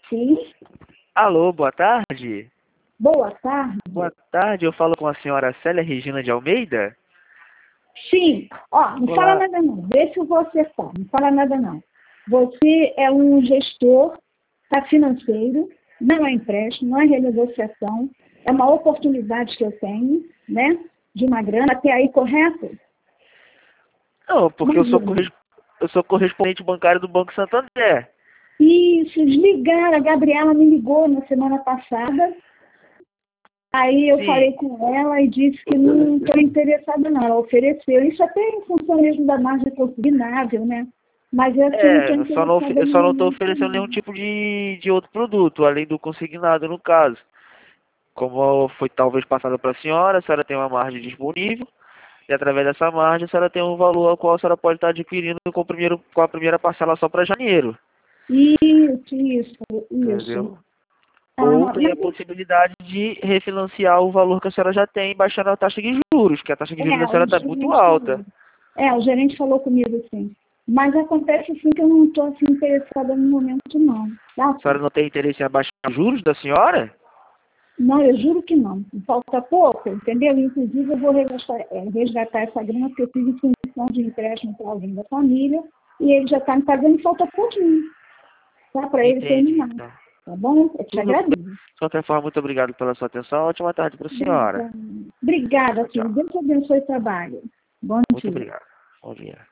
Sim. Alô, boa tarde. Boa tarde. Boa tarde, eu falo com a senhora Célia Regina de Almeida. Sim. Ó, não fala Olá. nada não. Vê se eu vou acertar. Não fala nada não. Você é um gestor, tá, financeiro, não é empréstimo, não é renegociação, é uma oportunidade que eu tenho, né? De uma grana, até aí, correto? Não, porque Imagina. eu sou correspondente bancário do Banco Santander. Isso, ligaram, a Gabriela me ligou na semana passada. Aí eu Sim. falei com ela e disse que não estou interessada não, ela ofereceu. Isso até em função mesmo da margem consignável, né? Mas eu assim, não estou interessada Eu no só não estou momento oferecendo nenhum não. tipo de outro produto, além do consignado, no caso. Como foi talvez passado para a senhora tem uma margem disponível, e através dessa margem a senhora tem um valor ao qual a senhora pode estar adquirindo com a primeira parcela só para janeiro. Isso. Entendeu? Ou Ah, tem a mas possibilidade de refinanciar o valor que a senhora já tem, baixando a taxa de juros, que a taxa de juros da senhora o está muito gerente alta. falou. O gerente falou comigo assim. Mas acontece assim que eu não estou assim, interessada no momento não. Tá? A senhora não tem interesse em abaixar os juros da senhora? Não, eu juro que não. Falta pouco, entendeu? Inclusive, eu vou resgatar essa grana porque eu fiz em função de empréstimo para alguém da família e ele já está me pagando e falta pouquinho, tá? Para ele Entendi, terminar. então. Tá bom? Eu te Tudo bem. agradeço. De qualquer forma, muito obrigado pela sua atenção. Ótima tarde para a senhora. Obrigada. Obrigada, Tchau, filho. tchau. Deus te abençoe o trabalho. Bom Muito dia. obrigado. Bom dia.